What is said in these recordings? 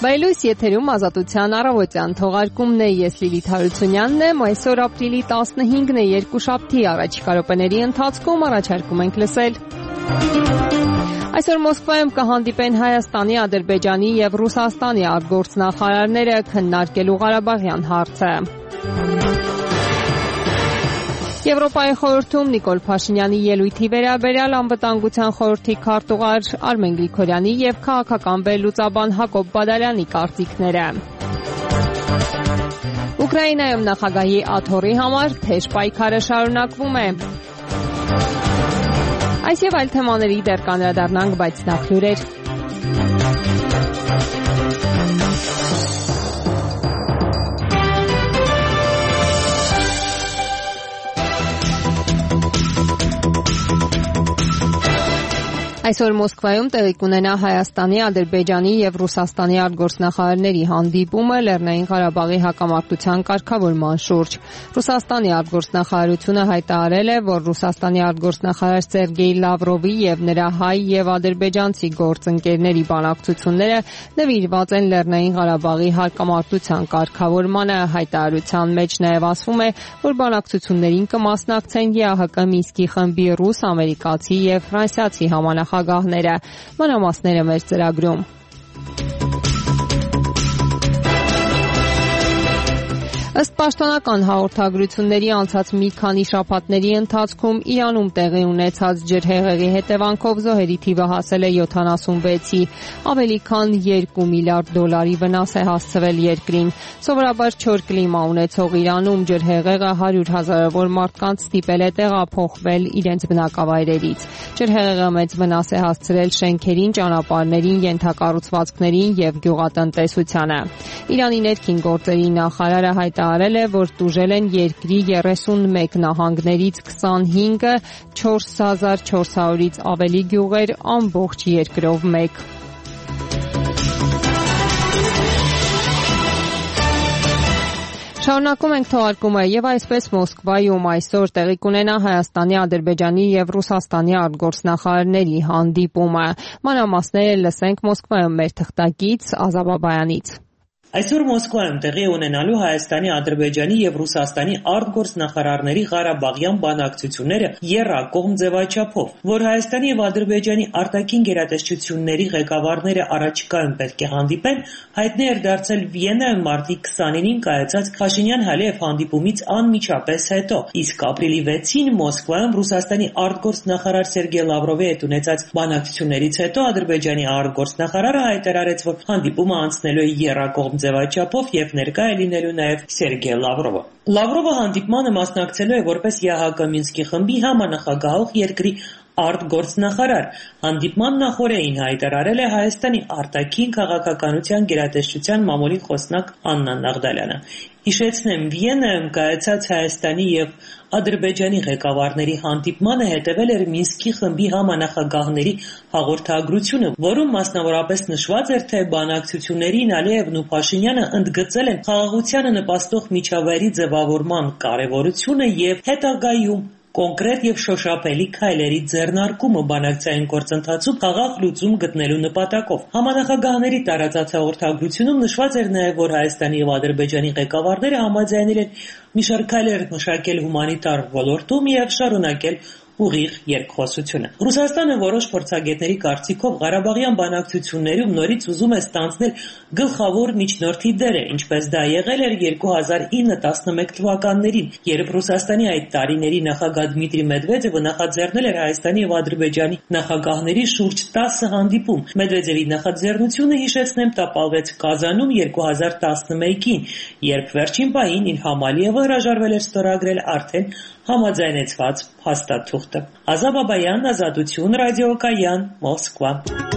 Վայելույս եթերում ազատության առավոտյան թողարկումն է, ես Լիլիթ Հարությունյանն եմ, այսօր ապրիլի 15-ն է, երկուշաբթի, առաջիկա րոպեների ընթացքում առաջարկում ենք լսել. Այսօր Մոսկվայում կհանդիպեն Հայաստանի, Ադրբեջանի և Ռուսաստանի արտգործնախարարները քննարկելու Ղարաբաղյան հարցը։ Եվրոպայի խորհրդում Նիկոլ Փաշինյանի ելույթի վերաբերյալ անվտանգության խորհրդի քարտուղար Արմեն Գրիգորյանի և քաղաքական վերլուծաբան Հակոբ Բադալյանի կարծիքները։ Ուկրաինայում նախագահի աթոռի համար թեժ պայքարը շարունակվում է։ Այս և այլ թեմաների դեռ կանդրադառնանք, բայց նախ լուրեր։ Այսօր Մոսկվայում տեղի կունենա Հայաստանի, Ադրբեջանի և Ռուսաստանի արտգործնախարարների հանդիպումը Լեռնային Ղարաբաղի հակամարտության կարգավորման շուրջ։ Ռուսաստանի արտգործնախարարությունը հայտարարել է, որ Ռուսաստանի արտգործնախարար Սերգեյ Լավրովի և նրա հայ և ադրբեջանցի գործընկերների բանակցությունները նվիրված են Լեռնային Ղարաբաղի հակամարտության կարգավորմանը։ Հայտարարության մեջ նաև ասվում է, որ բանակցություններին կմասնակցեն ԵԱՀԿ Մինսկի խմբի ռուս, ամերիկացի և ֆրանսիացի համանախագահները։ Մանրամասները մեր ծրագրում։ Ըստ պաշտոնական հաղորդագրությունների անցած մի քանի շաբաթների ընթացքում Իրանում տեղի ունեցած ջրհեղեղի հետևանքով զոհերի թիվը հասել է 76-ի, ավելի քան $2 միլիարդ վնաս է հասցվել երկրին։ Սովորաբար չոր կլիմա ունեցող Իրանում ջրհեղեղը 100,000-ավոր մարդկանց ստիպել է տեղափոխվել իրենց բնակավայրերից։ Ջրհեղեղը մեծ վնաս է հասցրել շենքերին, ճանապարհներին, ենթակառուցվածքներին և գյուղատնտեսությանը։ Իրանի ներքին գործերի նախարարը հայտարարել է, որ տուժել են երկրի 31 նահանգներից 25-ը, 4400-ից ավելի գյուղեր ամբողջ երկրով մեկ։ Շարունակում ենք թողարկումը և այսպես Մոսկվայում այսօր տեղի կունենա Հայաստանի, Ադրբեջանի և Ռուսաստանի արտգործնախարարների հանդիպումը։ Մանրամասները լսենք Մոսկվայում մեր թղթակից Ազա Բաբայանից։ Այսօր Մոսկվայում տեղի ունենալու Հայաստանի, Ադրբեջանի և Ռուսաստանի արտգործնախարարների Ղարաբաղյան բանակցությունները եռակողմ ձևաչափով, որ Հայաստանի և Ադրբեջանի արտաքին գերատեսչությունների ղեկավարները առաջիկայում պետք է հանդիպեն, հայտնի էր դարձել Վիեննայում մարտի 29-ին կայացած Փաշինյան-Ալիև հանդիպումից անմիջապես հետո, իսկ ապրիլի 6-ին Մոսկվայում Ռուսաստանի արտգործնախարար Սերգեյ Լավրովի հետ ունեցած բանակցություններից հետո Ադրբեջանի արտգործնախարարը հայտարարեց, որ հանդիպումը անցնելու է եռակողմ ձևաչափով և ներկա է լինելու նաև Սերգեյ Լավրովը։ Լավրովը հանդիպմանը մասնակցելու է որպես ԵԱՀԿ Մինսկի խմբի համանախագահող երկրի արտգործնախարար։ Հանդիպման նախօրեին հայտարարել է Հայաստանի արտաքին քաղաքականության գերատեսչության մամուլի խոսնակ Աննա Նաղդալյանը։ Հիշեցնեմ, Վիեննայում կայացած Հայաստանի և Ադրբեջանի ղեկավարների հանդիպմանը հետևել էր Մինսկի խմբի համանախագահների հաղորդագրությունը, որում մասնավորապես նշված էր, թե բանակցություններին Ալիևն ու Փաշինյանը ընդգծել են խաղաղությանը նպաստող միջավայրի ձևավորման կարևորությունը և հետագայում կոնկրետ և շոշափելի քայլերի ձեռնարկումը բանակցային գործընթացում խաղաղ լուծում գտնելու նպատակով։ Համանախագահների տարածած հաղորդագրությունում նշված էր նաև, որ Հայաստանի և Ադրբեջանի ղեկավարները համաձայնել են մի շարք քայլեր մշակել հումանիտար ոլորտում և շարունակել ուղիղ երկխոսությունը։ Ռուսաստանը որոշ փորձագետների կարծիքով Ղարաբաղյան բանակցություններում նորից ուզում է ստանձնել գլխավոր միջնորդի դերը, ինչպես դա եղել էր 2009-11 թվականներին, երբ Ռուսաստանի այդ տարիների նախագահ Դմիտրի Մեդվեդևը նախաձեռնել էր Հայաստանի և Ադրբեջանի նախագահների շուրջ 10 հանդիպում։ Մեդվեդևի նախաձեռնությունը, հիշեցնեմ, տապալվեց Կազանում 2011-ին, երբ վերջին պահին Իլհամ Ալիևը հրաժարվել էր ստորագրել արդեն համաձայնեցված փաստաթուղթը։ Ազա Բաբայան, Ազատություն, ռադիոկայան, Մոսկվա։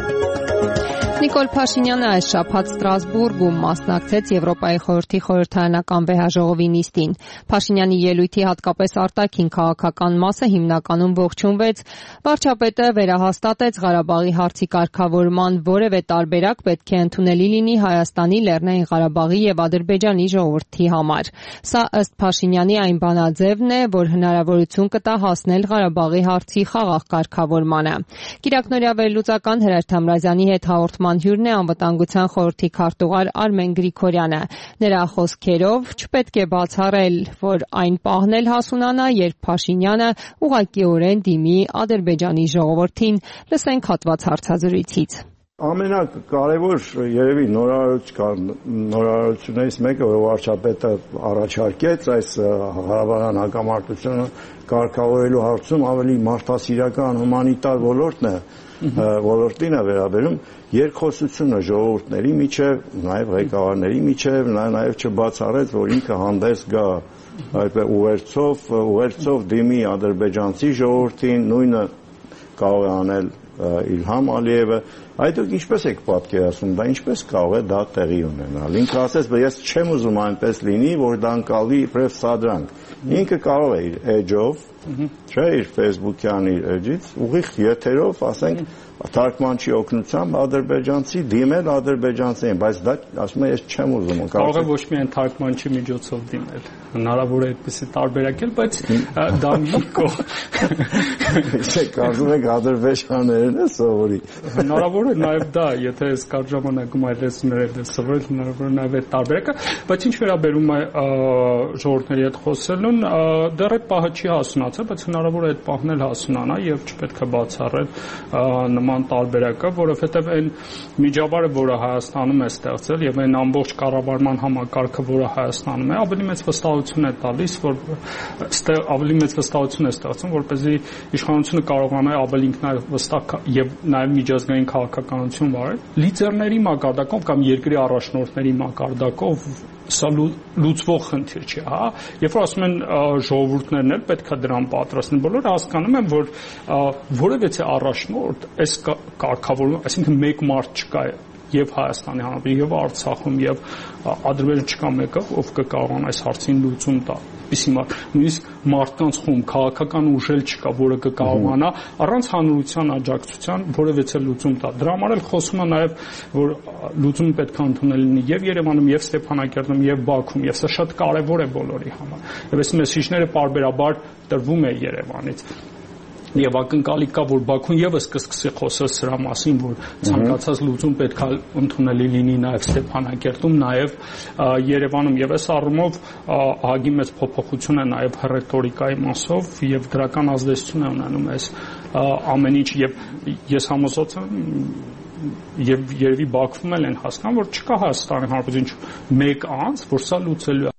Նիկոլ Փաշինյանը այս շաբաթ Ստրասբուրգում մասնակցեց Եվրոպայի խորհրդի խորհրդարանական վեհաժողովի նիստին։ Փաշինյանի ելույթի հատկապես արտաքին քաղաքական մասը հիմնականում ողջունվեց։ Վարչապետը վերահաստատեց Ղարաբաղի հարցի կարգավորման որևէ տարբերակ պետք է ընդունելի լինի Հայաստանի, Լեռնային Ղարաբաղի և Ադրբեջանի ժողովրդի համար։ Սա ըստ Փաշինյանի այն բանաձևն է, որ հնարավորություն կտա հասնել Ղարաբաղի հարցի խաղաղ կարգավորմանը։ Կիրակնօրյա վերլուծական Հրաչ Թամրազյանի հետ հաղորդման նման հյուրն է անվտանգության խորհրդի քարտուղար Արմեն Գրիգորյանը։ Նրա խոսքերով չպետք է բացառել, որ այն պահն էլ հասունանա, երբ Փաշինյանը ուղղակիորեն դիմի Ադրբեջանի ժողովրդին։ Լսենք հատված հարցազրույցից։ Ամենակարևոր երևի նորարարություններից մեկը, որ վարչապետը առաջարկեց այս հարավարյան հակամարտությունը կարգավորելու հարցում ավելի մարդասիրական հումանիտար ոլորտին է վերաբերում երկխոսությունը ժողովուրդների միջև, նաև ղեկավարների միջև, նաև չբացառեց, որ ինքը հանդես գա այդպես ուղերձով դիմի ադրբեջանցի ժողովրդին, նույնը կարող է անել Իլհամ Ալիևը, այդ դուք ինչպես եք պատկերացնում, դա ինչպես կարող է դա տեղի ունենալ։ Ինքը ասեց, ես չեմ ուզում այնպես լինի, որ դա անցալի իբրև սադրանք։ Ինքը կարող է իր էջով, չէ, իր Facebook-յան իր էջից, ուղիղ եթերով, ասենք, թարգմանչի օգնությամբ ադրբեջանցի դիմել ադրբեջանցին, բայց դա ասում է ես չեմ ուզում։ Կարող է ոչ միայն թարգմանչի միջոցով դիմել, հնարավոր է այդպեսի տարբերակել, բայց դա մի Կարծում եք ադրբեջաներն է սովորի։ Հնարավոր է նաև դա, եթե այս կարճ ժամանակում այլ լեզուներ է սովորել, հնարավոր է նաև այդ տարբերակը, բայց ինչ վերաբերում է ժողովրդների հետ խոսելուն, դեռ այդ պահը չի հասունացել, բայց հնարավոր է այդ պահն էլ հասունանա եւ չպետք է բացառել նման տարբերակը, որովհետեւ այն միջավայրը, որը Հայաստանում է ստեղծել եւ այն ամբողջ կառավարման համակարգը, որը Հայաստանում է, ավելի մեծ վստահություն է տալիս, որ ավելի մեծ վստահություն է ստեղծում, որպեսզի իշխանությունը կարողանա ավելի ինքնավստահ եւ նաեւ միջազգային քաղաքականություն վարել։ Լիդերների մակարդակով կամ երկրի առաջնորդների մակարդակով սա լուծվող խնդիր չէ, հա։ Երբ որ ասում են ժողովուրդներն էլ պետք է դրան պատրաստեն, բոլորը հասկանում են, որ որևէ առաջնորդ այս կարգավորում, այսինքն մեկ մարդ չկա եւ Հայաստանի Հանրապետությունում եւ Արցախում եւ Ադրբեջանում չկա մեկը, ով կկարողանա այս հարցին լուծում տալ։ Նույնիսկ մարդկանց խումբ, քաղաքական ուժ էլ չկա, որը կկարողանա առանց հանրության աջակցության որևէ լուծում տալ։ Դրա համար էլ խոսում է նաեւ, որ լուծումը պետք է ընդունել լինի եւ Երևանում, եւ Ստեփանակերտում, եւ Բաքվում, եւ սա շատ կարեւոր է բոլորի համար։ Եվ այս մեսիջները պարբերաբար տրվում է Երևանից։ Եվ ակնկալի կա, որ Բաքուն եւս կսկսի խոսել սրա մասին, որ ցանկացած լուծում պետք է ընդունելի լինի նաեւ Ստեփանակերտում, նաեւ Երևանում, եւ այս առումով ահագին մեծ փոփոխություն է նաեւ ռետորիկայի մասով եւ դրական ազդեցություն է ունենում այս ամեն ինչ եւ ես համոզված եմ եւ երևի Բաքվում էլ են հասկանում, որ չկա Հայաստանի Հանրապետություն մեկ անձ, որ սա լուծելու է։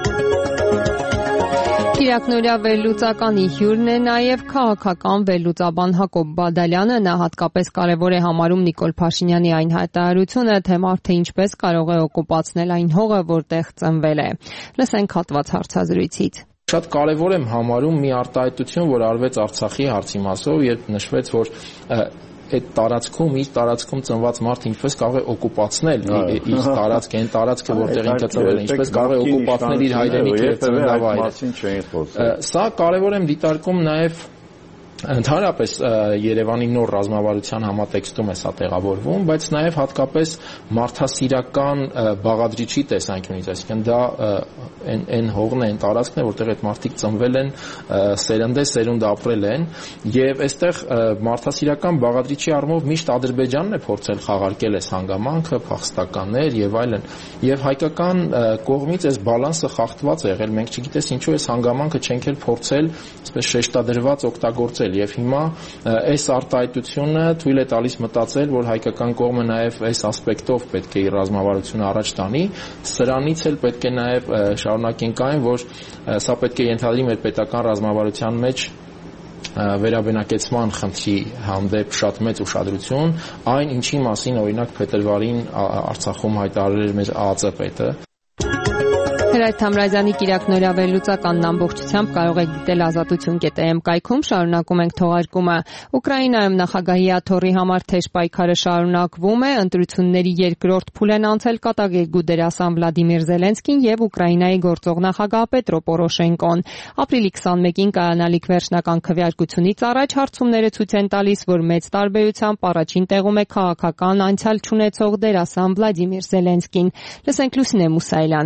Կիրակնօրյա վերլուծականի հյուրն է նաև քաղաքական վերլուծաբան Հակոբ Բադալյանը, նա հատկապես կարևոր է համարում Նիկոլ Փաշինյանի այն հայտարարությունը, թե մարդը ինչպես կարող է օկուպացնել այն հողը, որտեղ ծնվել է։ Լսենք հատված հարցազրույցից։ Շատ կարևոր եմ համարում մի արտահայտություն, որ արվեց Արցախի հարցի մասով, երբ նշվեց, որ այդ տարածքում, իր տարածքում ծնված մարդը ինչպես կարող է օկուպացնել իր տարածքը, այն տարածքը, որտեղ ինքը ծնվել է, ինչպես կարող է օկուպացնել իր հայրենիքը, ծննդավայրը։ Սա կարևոր եմ դիտարկում նաև ընդհանրապես Երևանի նոր ռազմավարության համատեքստում է սա տեղավորվում, բայց նաև հատկապես մարդասիրական բաղադրիչի տեսանկյունից, այսինքն դա այն հողն է, այն տարածքն է, որտեղ այդ մարդիկ ծնվել են, սերունդ ապրել են, եւ այստեղ մարդասիրական բաղադրիչի առումով միշտ Ադրբեջանն է փորձել խաղարկել այս հանգամանքը, փախստականներ եւ այլն, եւ հայկական կողմից այս բալանսը խախտված է եղել, մենք չգիտես ինչու այս հանգամանքը չենք էլ փորձել, այսպես շեշտադրված օգտագործել Եվ հիմա այս արտահայտությունը թույլ է տալիս մտածել, որ հայկական կողմը նաև այս ասպեկտով պետք է իր ռազմավարությունը առաջ տանի, սրանից էլ պետք է նաև շարունակենք այն, որ սա պետք է ենթադրի մեր պետական ռազմավարության մեջ վերաբնակեցման խնդրի հանդեպ շատ մեծ ուշադրություն, այն ինչի մասին օրինակ փետրվարին Արցախում հայտարարել էր մեր ԱԱԾ պետը։ Հրայր Թամրազյանի կիրակնօրյա վերլուծականն ամբողջությամբ կարող եք դիտել ազատություն.am կայքում, շարունակում ենք թողարկումը։ Ուկրաինայում նախագահի աթոռի համար թեժ պայքարը շարունակվում է, ընտրությունների երկրորդ փուլ են անցել կատակերգու դերասան Վլադիմիր Զելենսկին եւ Ուկրաինայի գործող նախագահ Պետրո Պորոշենկոն։ Ապրիլի 21-ին կայանալիք վերջնական քվեարկությունից առաջ հարցումները ցույց են տալիս, որ մեծ տարբերությամբ առաջին տեղում է քաղաքական անցյալ չունեցող դերասան Վլադիմիր Զելենսկին։ Լսենք Լուսինե Մուսայելյանին։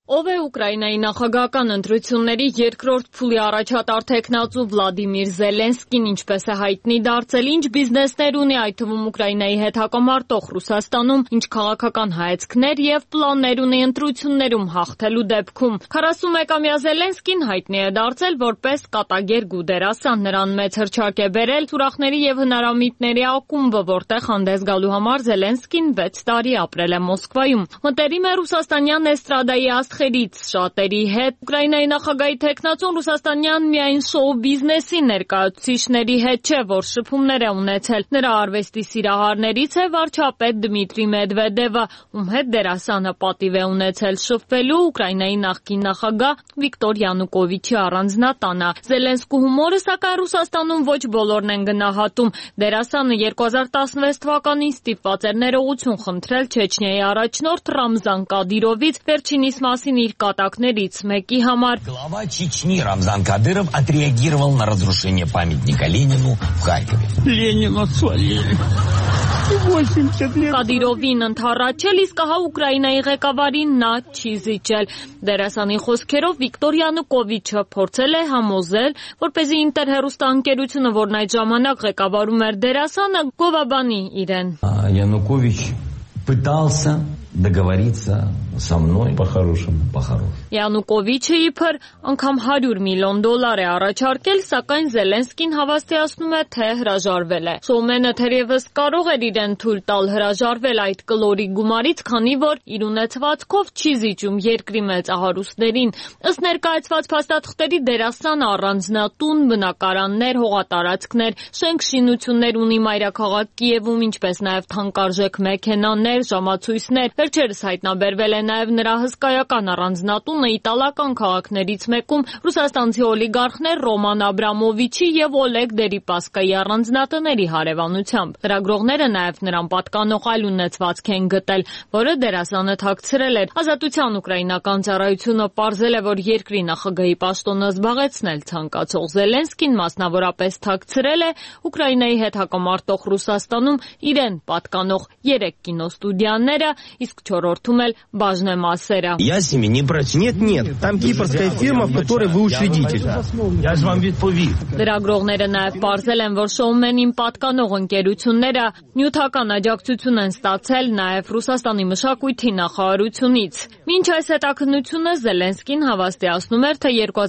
Ով է Ուկրաինայի նախագահական ընտրությունների երկրորդ փուլի առաջատար թեկնածու Վլադիմիր Զելենսկին, ինչպես է հայտնի դարձել, ինչ բիզնեսներ ունի, այդ թվում Ուկրաինայի հետ հակամարտող Ռուսաստանում, ինչ քաղաքական հայացքներ եւ պլաններ ունի ընտրություններում հաղթելու դեպքում։ 41-ամյա Զելենսկին հայտնի է դարձել որպես կատագերգ ու դերասան, նրան մեծ հրճակ է բերել ուրախների եւ հնարամիտների ակումբը, որտեղ հանդես գալու համար Զելենսկին 6 տարի ապրել է Մոսկվայում։ Մտերիմ է ռուսաստանյան էստրադայի ից շատերի հետ։ Ուկրաինայի նախագահի թեկնածուն ռուսաստանյան միայն շոու բիզնեսի ներկայացուցիչների հետ չէ, որ շփումներ է ունեցել։ Նրա արվեստի սիրահարներից է վարչապետ Դմիտրի Մեդվեդևը, ում հետ դերասանը պատիվ է ունեցել շփվելու Ուկրաինայի նախկին նախագահ Վիկտոր Յանուկովիչի առանձնատանը։ Զելենսկու հումորը, սակայն Ռուսաստանում ոչ բոլորն են գնահատում։ Դերասանը 2016 թվականին ստիպված էր ներողություն խնդրել Չեչնիայի առաջնորդ Ռամզան Կադիրովից վերջինիս մասին իր կատակներից մեկի համար։ Глава Чечни Рамзан Кадыров отреагировал на разрушение памятника Ленину в Харькове. Ленина свалили. Կադիրովին ընդառաջել, իսկ ահա Ուկրաինայի ղեկավարին նա չի զիջել։ Դերասանի խոսքերով Վիկտոր Յանուկովիչը փորձել է համոզել, որպեսզի ինտերհեռուստաընկերությունը, որն այդ ժամանակ ղեկավարում էր դերասանը, գովաբանի իրեն։ Янукович пытался договориться со мной по-хорошему. Յանուկովիչը իբր անգամ $100 միլիոն է առաջարկել, սակայն Զելենսկին հավաստիացնում է, թե հրաժարվել է։ Շոումենը թերևս կարող էր իրեն թույլ տալ հրաժարվել այդ կլորի գումարից, քանի որ իր ունեցվածքով չի զիջում երկրի մեծահարուստներին։ Ըստ ներկայացված փաստաթղթերի դերասանը առանձնատուն, բնակարաններ, հողատարածքներ, շենք-շինություններ ունի մայրաքաղաք Կիևում, ինչպես նաև թանկարժեք մեքենաներ, ժամացույցներ։ Վերջերս հայտնաբերվել է նաև նրա հսկայական առանձնատունը իտալական քաղաքներից մեկում ռուսաստանցի օլիգարխներ Ռոման Աբրամովիչի եւ Օլեգ Դերիպասկայի առանձնատների հարևանությամբ։ Լրագրողները նաև նրան պատկանող այլ ունեցվածք են գտել, որը դերասանը թաքցրել էր։ Ազատության ուկրաինական ծառայությունը պարզել է, որ երկրի նախագահի պաշտոնը զբաղեցնել ցանկացող Զելենսկին մասնավորապես թաքցրել է Ուկրաինայի հետ հակամարտող Ռուսաստանում իրեն պատկանող 3 կինոստուդիաները, իսկ 4-րդում էլ բաժնեմասերը։ Я семьи не брать. Нет, там кипрская фирма, в которой вы учредитель. Я же вам відповів. Լրագրողները նաև պարզել են, որ շոումենին պատկանող ընկերությունները նյութական աջակցություն են ստացել նաև Ռուսաստանի մշակույթի նախարարությունից։ Մինչ այս հետաքննությունը Զելենսկին հավաստիացնում էր, թե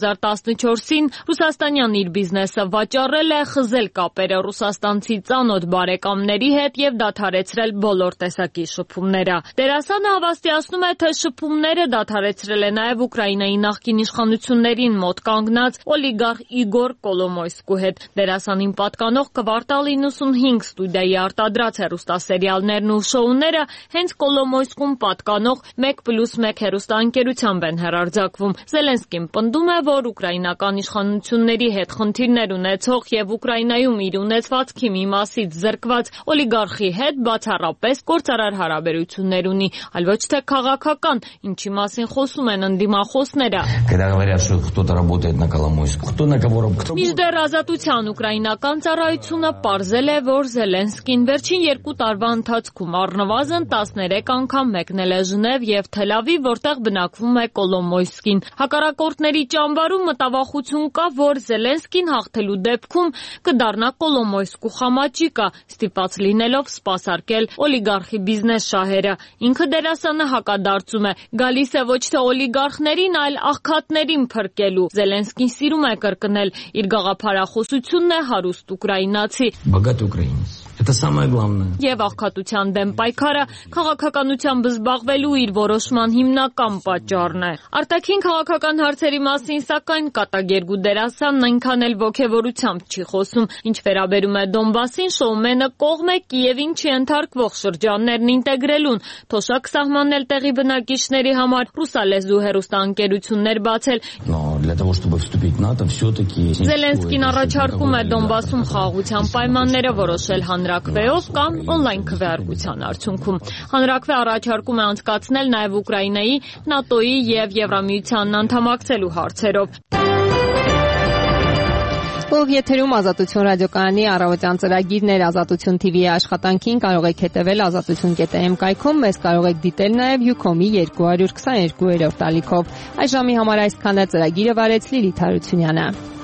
2014-ին ռուսաստանյան իր բիզնեսը վաճառել է, խզել կապերը ռուսաստանցի ծանոթ բարեկամների հետ եւ դադարեցրել բոլոր տեսակի շփումները։ Դերասանը հավաստիացնում է, թե շփումները դադարեցրել է նաև Ուկրաինայի նախկին իշխանություններին մոտ կանգնած օլիգարխ Իգոր Կոլոմոյսկու հետ։ Դերասանին պատկանող Կվարտալ 95 ստուդիայի արտադրած հեռուստասերիալներն ու շոուները հենց Կոլոմոյսկուն պատկանող 1+1 հեռուստաընկերությամբ են հեռարձակվում։ Զելենսկին պնդում է, որ ուկրաինական իշխանությունների հետ խնդիրներ ունեցող եւ Ուկրաինայում իր ունեցվածքի մի մասից զրկված օլիգարխի հետ բացառապես գործարար հարաբերություններ ունի, այլ ոչ թե քաղաքական, ինչի մասին խոսում են ընդդիմախոսները։ Когда говорят, что кто-то работает на Коломойску, кто на кого работает. Մինչդեռ Ազատության ուկրաինական ծառայությունը պարզել է, որ Զելենսկին վերջին 2 տարվա ընթացքում առնվազն 13 անգամ մեկնել է Ժնև եւ Թել Ավիվ, որտեղ բնակվում է Կոլոմոյսկին։ Հակառակորդների ճամբարում մտավախություն կա, որ Զելենսկին հաղթելու դեպքում կդառնա Կոլոմոյսկու խամաճիկը, ստիպված լինելով սպասարկել օլիգարխի բիզնես շահերը։ Ինքը դերասանը հակադարձում է, գալիս է ոչ թե օլիգարխներին, այլ աղքատներին փրկելու։ Զելենսկին սիրում է կրկնել, իր գաղափարախոսությունն է հարուստ ուկրաինացի։ Богатый украинец. Это самое главное. Եվ աղքատության դեմ պայքարը քաղաքականությամբ զբաղվելու իր որոշման հիմնական պատճառն է։ Արտաքին քաղաքական հարցերի մասին, սակայն կատագերգու դերասանն այնքան էլ ոգևորությամբ չի խոսում։ Ինչ վերաբերում է Դոնբասին, շոումենը կողմ է Կիևին չենթարկվող շրջաններն ինտեգրելուն, թոշակ սահմանել տեղի բնակիչների համար, ռուսալեզու հեռուստաընկերություններ բացել։ Но для того, чтобы вступить в НАТО, все-таки Զելենսկին առաջարկում է Դոնբասում խաղաղության պայմանները որոշել հանրաքվեով կամ օնլայն քվեարկության արդյունքում։ Հանրաքվե առաջարկում է անցկացնել նաև Ուկրաինայի, ՆԱՏՕ-ի եւ Եվրամիությանն անդամակցելու հարցերով։ Ով եթերում Ազատություն ռադիոկայանի առավոտյան ծրագիրներ Ազատություն TV-ի աշխատանքին կարող եք հետևել azatutun.am կայքում, մեզ կարող եք դիտել նաև Ucom-ի 222-րդ ալիքով։ Այս ժամի համար այսքանը ծրագիրը վարեց Լիլիթ Հարությունյանը։